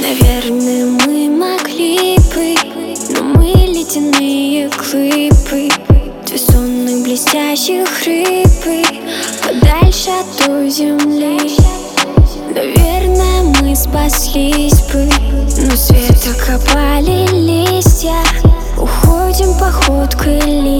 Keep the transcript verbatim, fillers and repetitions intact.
Наверное, мы могли бы, но мы ледяные клипы, две сонных блестящих рыбы, подальше от той земли. Наверное, мы спаслись бы, но свет окопали листья. Уходим походкой ли